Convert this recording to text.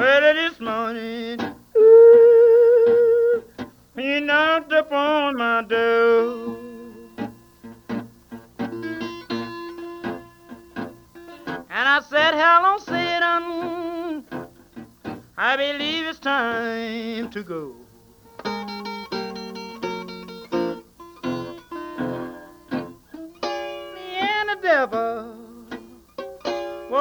Early this morning, ooh, he knocked upon my door. And I said, hello, Satan, I believe it's time to go. Me and the devil